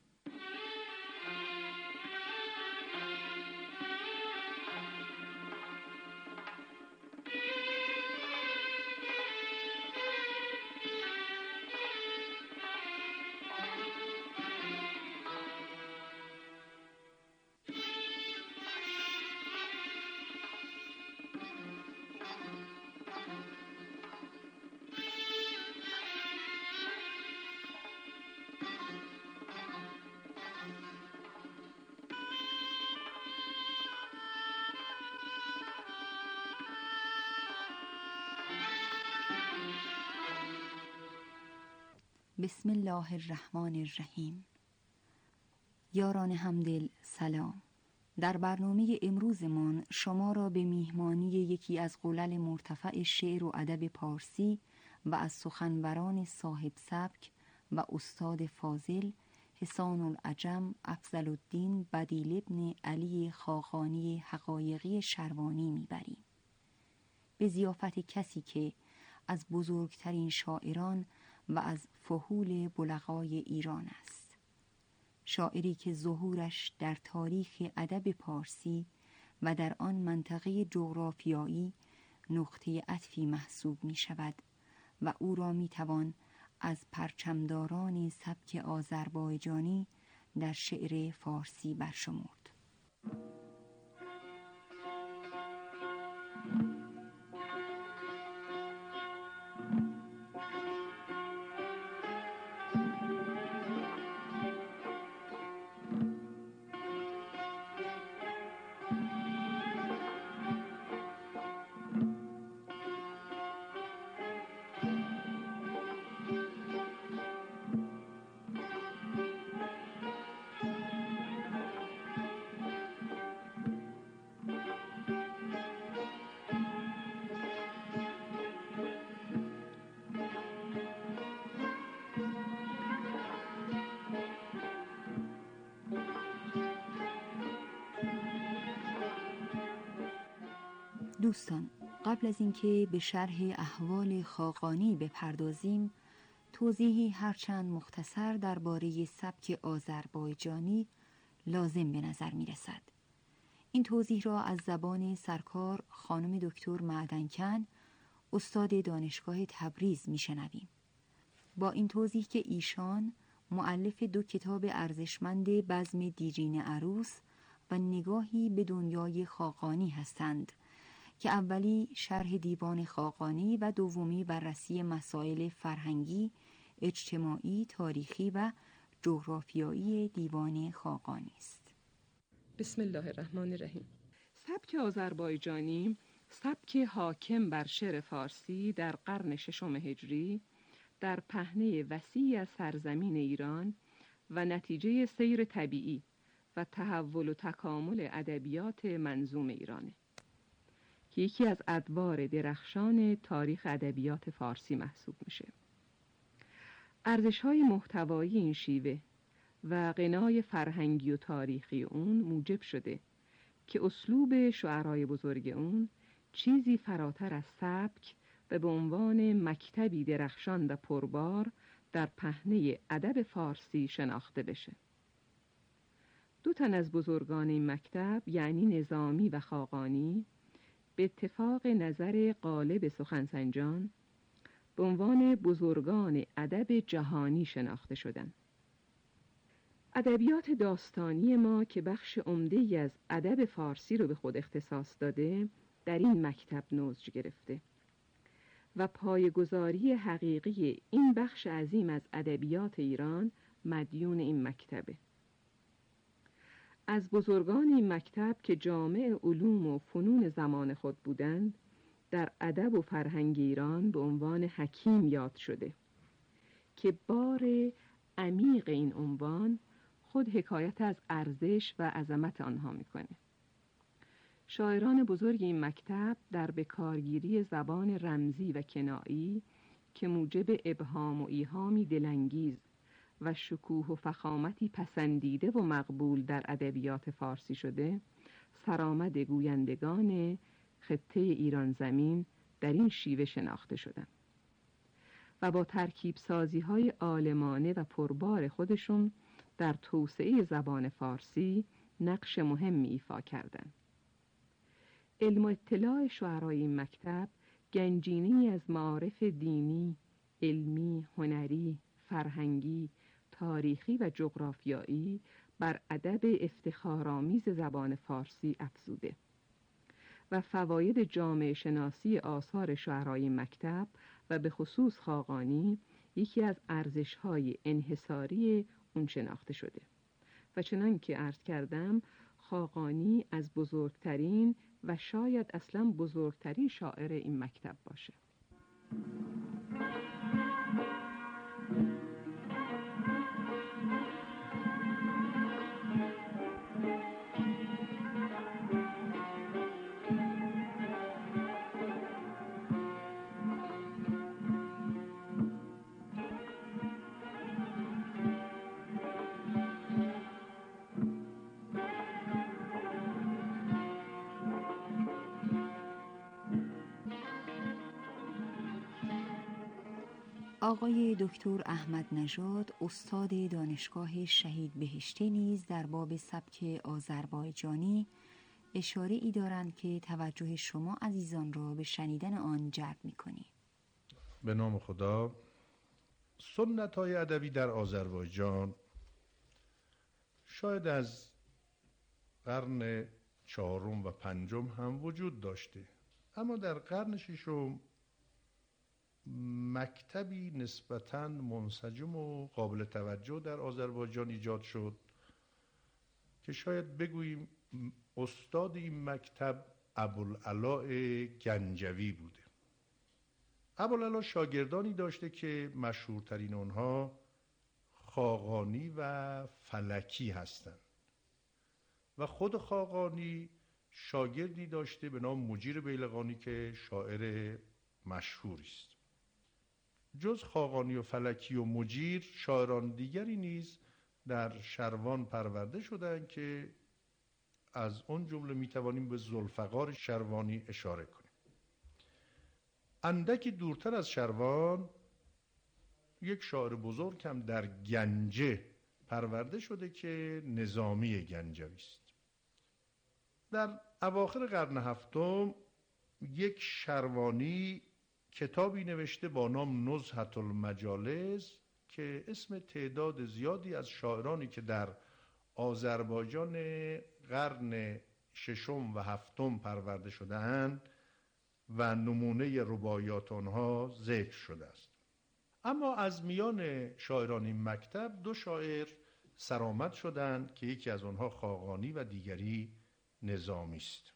بسم الله الرحمن الرحیم. یاران همدل سلام. در برنامه امروزمان شما را به میهمانی یکی از قلل مرتفع شعر و ادب پارسی و از سخنوران صاحب سبک و استاد فاضل حسان العجم افضل الدین بدیل ابن علی خاقانی حقایقی شروانی میبریم. به ضیافت کسی که از بزرگترین شاعران و از فحول بلغای ایران است. شاعری که ظهورش در تاریخ ادب پارسی و در آن منطقه جغرافیایی نقطه عطفی محسوب می شود و او را می توان از پرچمداران سبک آذربایجانی در شعر فارسی برشمرد. دوستان، قبل از اینکه به شرح احوال خاقانی بپردازیم، توضیحی هرچند مختصر درباره سبک آذربایجانی لازم به نظر می رسد. این توضیح را از زبان سرکار خانم دکتر معدنکن، استاد دانشگاه تبریز می شنویم. با این توضیح که ایشان مؤلف دو کتاب ارزشمند بزم دیرین عروس و نگاهی به دنیای خاقانی هستند که اولی شرح دیوان خاقانی و دومی بررسی مسائل فرهنگی، اجتماعی، تاریخی و جغرافیایی دیوان خاقانی است. بسم الله الرحمن الرحیم. سبک آذربایجانی سبک حاکم بر شعر فارسی در قرن ششم هجری در پهنه وسیعی از سرزمین ایران و نتیجه سیر طبیعی و تحول و تکامل ادبیات منظوم ایرانه که یکی از ادوار درخشان تاریخ ادبیات فارسی محسوب میشه. ارزش‌های محتوایی این شیوه و غنای فرهنگی و تاریخی اون موجب شده که اسلوب شعرای بزرگ اون چیزی فراتر از سبک و به عنوان مکتبی درخشان و پربار در پهنه ادب فارسی شناخته بشه. دو تن از بزرگان این مکتب یعنی نظامی و خاقانی به اتفاق نظر غالب سخنسنجان به عنوان بزرگان ادب جهانی شناخته شدند. ادبیات داستانی ما که بخش عمده‌ای از ادب فارسی رو به خود اختصاص داده، در این مکتب نضج گرفته و پایه‌گذاری حقیقی این بخش عظیم از ادبیات ایران مدیون این مکتبه. از بزرگان این مکتب که جامع علوم و فنون زمان خود بودند، در ادب و فرهنگ ایران به عنوان حکیم یاد شده که بار عمیق این عنوان خود حکایت از ارزش و عظمت آنها میکنه. شاعران بزرگ این مکتب در بکارگیری زبان رمزی و کنایی که موجب ابهام و ایهامی دلانگیز و شکوه و فخامتی پسندیده و مقبول در ادبیات فارسی شده، سرآمد گویندگان خطه ایران زمین در این شیوه شناخته شدند و با ترکیب سازی های عالمانه و پربار خودشون در توسعه زبان فارسی نقش مهمی ایفا کردند. علم و اطلاع شعرای این مکتب گنجینه‌ای از معارف دینی، علمی، هنری، فرهنگی، تاریخی و جغرافیایی بر ادب افتخارآمیز زبان فارسی افزوده و فواید جامعه شناسی آثار شعرای مکتب و به خصوص خاقانی یکی از ارزش‌های انحصاری اون شناخته شده و چنان که عرض کردم خاقانی از بزرگترین و شاید اصلا بزرگترین شاعر این مکتب باشه. آقای دکتر احمد نژاد استاد دانشگاه شهید بهشتی نیز در باب سبک آذربایجانی اشاره ای دارند که توجه شما عزیزان را به شنیدن آن جلب می‌کنیم. به نام خدا. سنت‌های ادبی در آذربایجان شاید از قرن چهارم و پنجم هم وجود داشته، اما در قرن ششم مکتبی نسبتاً منسجم و قابل توجه در آذربایجان ایجاد شد که شاید بگوییم استاد این مکتب ابوالعلاء گنجوی بوده. ابوالعلاء شاگردانی داشته که مشهورترین آنها خاقانی و فلکی هستند و خود خاقانی شاگردی داشته به نام مجیر بیلقانی که شاعر مشهوری است. جز خاقانی و فلکی و مجیر شاعران دیگری نیز در شروان پرورده شدند که از اون جمله میتوانیم به ذوالفقار شروانی اشاره کنیم. اندکی دورتر از شروان یک شاعر بزرگ هم در گنجه پرورده شده که نظامی گنجوی است. در اواخر قرن هفتم یک شروانی کتابی نوشته با نام نزهة المجالس که اسم تعداد زیادی از شاعرانی که در آذربایجان قرن ششم و هفتم پرورده شده‌اند و نمونه رباعیات آنها ذکر شده است. اما از میان شاعران این مکتب دو شاعر سرآمد شدند که یکی از آنها خاقانی و دیگری نظامی است.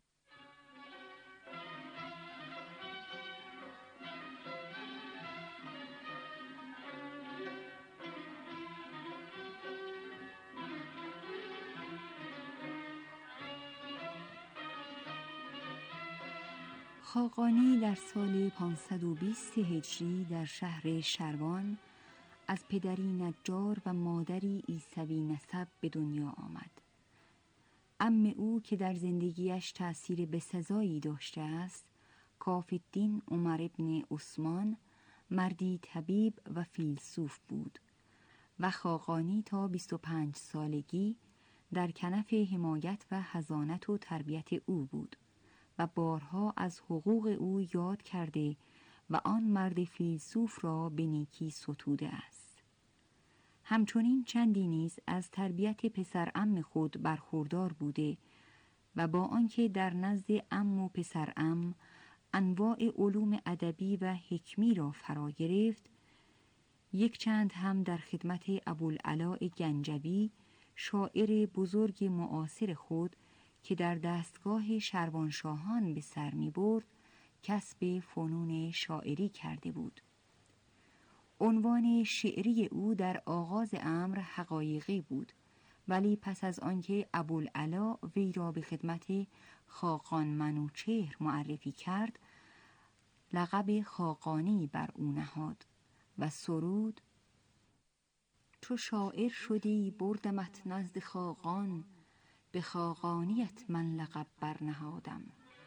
خاقانی در سال پانصد و بیست هجری در شهر شروان از پدری نجار و مادری عیسوی نسب به دنیا آمد. عم او که در زندگیش تأثیر بسزایی داشته است، کافالدین عمر ابن عثمان، مردی طبیب و فیلسوف بود و خاقانی تا بیست و پنج سالگی در کنف حمایت و حضانت و تربیت او بود و بارها از حقوق او یاد کرده و آن مرد فیلسوف را به نیکی ستوده است. همچنین چندی نیز از تربیت پسر عم خود برخوردار بوده و با آنکه در نزد عم و پسر عم انواع علوم ادبی و حکمی را فرا گرفت، یک چند هم در خدمت ابوالعلاء گنجوی شاعر بزرگ معاصر خود که در دستگاه شروانشاهان به سر می برد کسب فنون شاعری کرده بود. عنوان شعری او در آغاز امر حقایقی بود، ولی پس از آنکه ابوالعلا وی را به خدمت خاقان منوچهر معرفی کرد، لقب خاقانی بر او نهاد و سرود: چو شاعر شدی بردمت نزد خاقان، به خاقانیت من لقب برنهادم.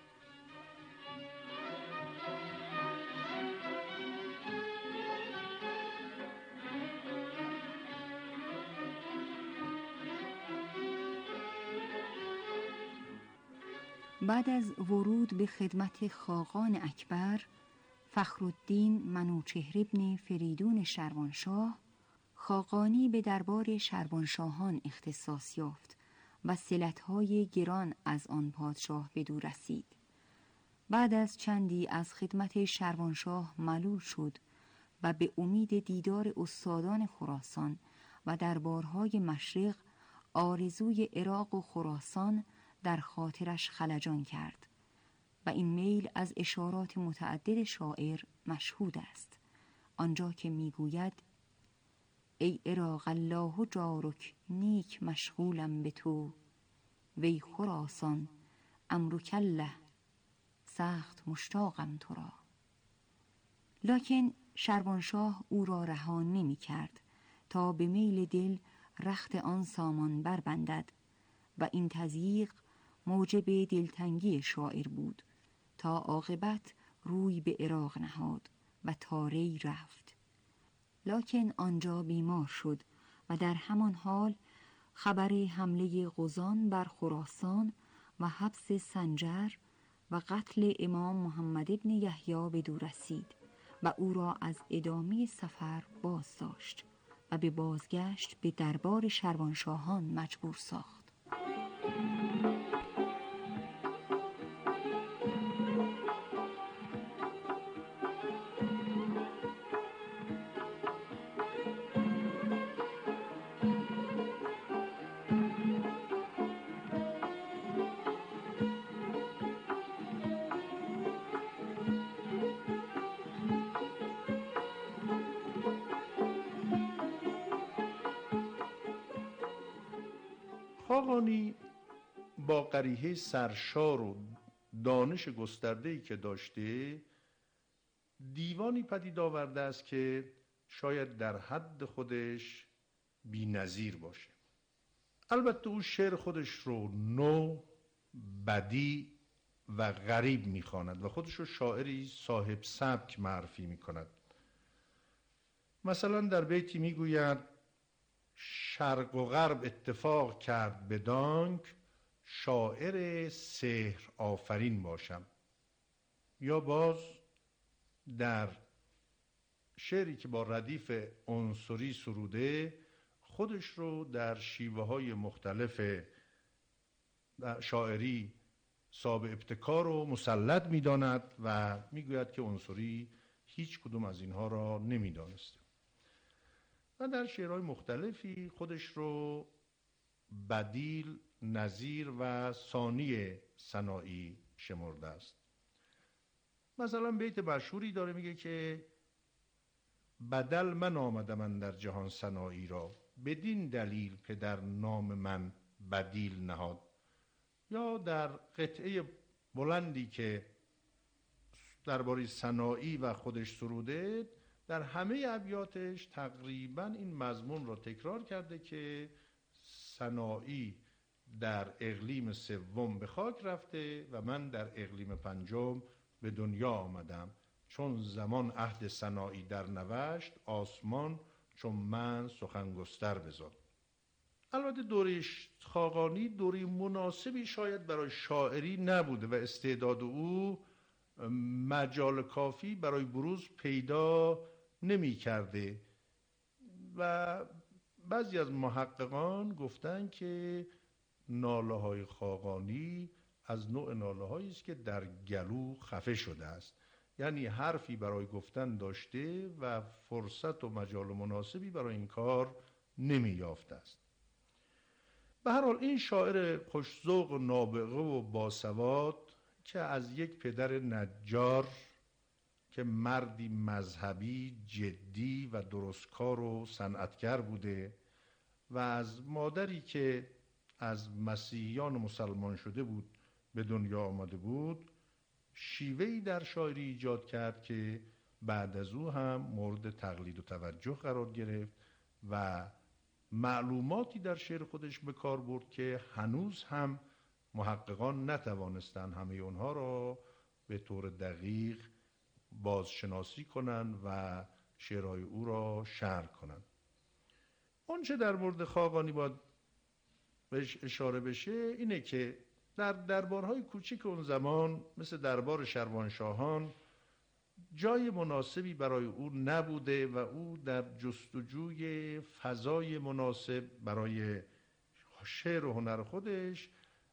بعد از ورود به خدمت خاقان اکبر، فخرالدین منوچهر ابن فریدون شروانشاه، خاقانی به دربار شروانشاهان اختصاص یافت و صلت‌های گران از آن پادشاه بدو رسید. بعد از چندی از خدمت شروانشاه ملول شد و به امید دیدار استادان خراسان و دربارهای مشرق آرزوی عراق و خراسان در خاطرش خلجان کرد و این میل از اشارات متعدد شاعر مشهود است، آنجا که میگوید: ای عراق الله جارک نیک مشغولم به تو، وی خراسان امرک الله سخت مشتاقم تو را. لکن شروانشاه او را رها نمی کرد تا به میل دل رخت آن سامان بربندد و این تضییق موجب دلتنگی شاعر بود تا عاقبت روی به عراق نهاد و تا ری رفت. لکن آنجا بیمار شد و در همان حال خبر حمله غزان بر خراسان و حبس سنجر و قتل امام محمد ابن یحیی بدو رسید و او را از ادامه سفر باز داشت و به بازگشت به دربار شروانشاهان مجبور ساخت. خاقانی با قریحه سرشار و دانش گسترده‌ای که داشته، دیوانی پدید آورده است که شاید در حد خودش بی‌نظیر باشه. البته او شعر خودش رو نو، بدیع و غریب می‌خواند و خودش رو شاعری صاحب سبک معرفی می‌کند. مثلا در بیتی می‌گوید: شرق و غرب اتفاق کرد بدانک، شاعر سحر آفرین باشم. یا باز در شعری که با ردیف عنصری سروده، خودش رو در شیوه های مختلف شاعری صاحب ابتکار و مسلط می‌داند و می‌گوید که عنصری هیچ کدوم از اینها را نمی‌دانسته. و در شعرهای مختلفی خودش رو بدیل، نظیر و ثانی سنایی شمرده است. مثلا بیت مشهوری داره میگه که بدل من آمدم من در جهان سنایی را، بدین دلیل که در نام من بدیل نهاد. یا در قطعه بلندی که درباره سنایی و خودش سروده، در همه ابیاتش تقریبا این مضمون را تکرار کرده که سنایی در اقلیم سوم به خاک رفته و من در اقلیم پنجم به دنیا آمدم، چون زمان عهد سنایی در نوشت، آسمان چون من سخن گستر بزاد. البته دوره خاقانی دوره مناسبی شاید برای شاعری نبوده و استعداد او مجال کافی برای بروز پیدا نمی کرده و بعضی از محققان گفتن که ناله های خاقانی از نوع ناله هایی است که در گلو خفه شده است، یعنی حرفی برای گفتن داشته و فرصت و مجال مناسبی برای این کار نمی یافته است. به هر حال این شاعر خوش‌ذوق و نابغه و باسواد که از یک پدر نجار که مردی مذهبی جدی و درستکار و صنعتگر بوده و از مادری که از مسیحیان مسلمان شده بود به دنیا آمده بود، شیوهی در شاعری ایجاد کرد که بعد از او هم مورد تقلید و توجه قرار گرفت و معلوماتی در شعر خودش به کار برد که هنوز هم محققان نتوانستند همه اونها را به طور دقیق بازشناسی کنند و شعرهای او را شرح کنند. آنچه در مورد خاقانی باید بهش اشاره بشه اینه که در دربارهای کوچک اون زمان مثل دربار شروانشاهان جای مناسبی برای او نبوده و او در جستجوی فضای مناسب برای شعر و هنر خودش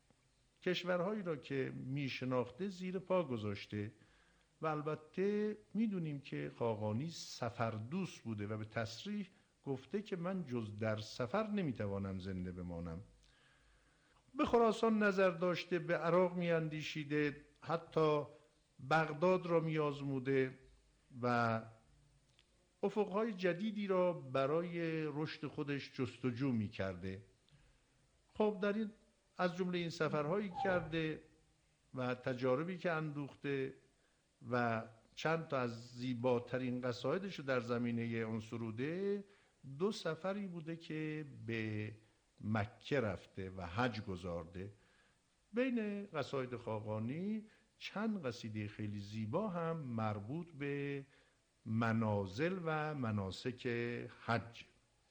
کشورهایی را که می شناخته زیر پا گذاشته و البته می دونیم که خاقانی سفر دوست بوده و به تصریح گفته که من جز در سفر نمی توانم زنده بمانم. به خراسان نظر داشته، به عراق می اندیشیده، حتی بغداد را می آزموده و افقهای جدیدی را برای رشد خودش جستجو می کرده. خب در این از جمله این سفرهایی کرده و تجاربی که اندوخته و چند تا از زیباترین قصایدش رو در زمینه اون سروده، دو سفری بوده که به مکه رفته و حج گذارده. بین قصاید خاقانی چند قصیده خیلی زیبا هم مربوط به منازل و مناسک حج.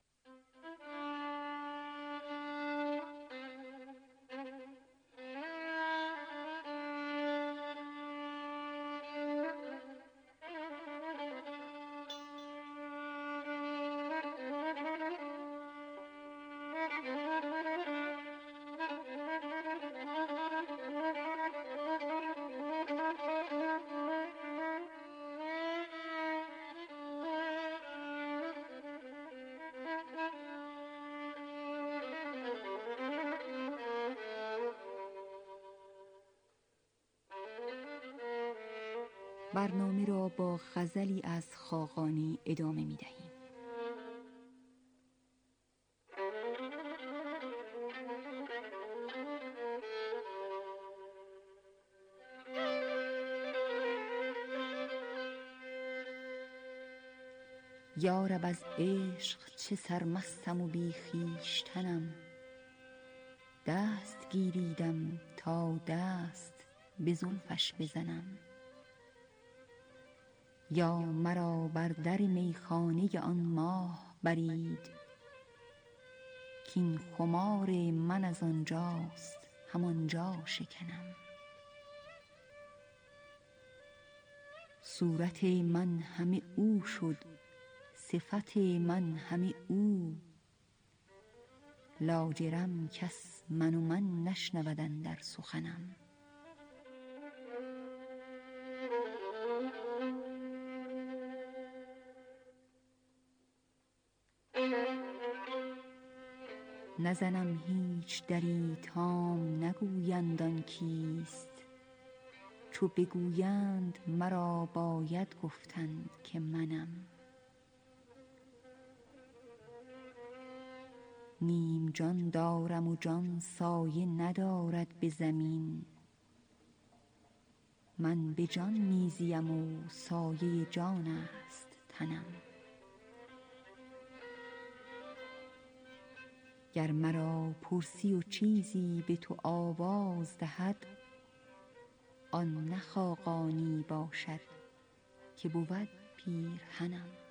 برنامه را با غزلی از خاقانی ادامه می دهیم. یارب از عشق چه سرمستم و بی خویشتنم، دست گیریدم تا دست به زلفش بزنم. یا مرا بر در میخانه آن ماه برید، کین خمار من از آنجاست همانجا شکنم. صورت من همه او شد، صفت من همه او، لاجرم کس من و من نشنودن در سخنم. نزنم هیچ دری تام نگویند آن کیست، چو بگویند مرا باید گفتند که منم. نیم جان دارم و جان سایه ندارد به زمین، من به جان میزیم و سایه جان است تنم. گر مرا پرسی و چیزی به تو آواز دهد، آن نه خاقانی باشد که بود پیرهنم.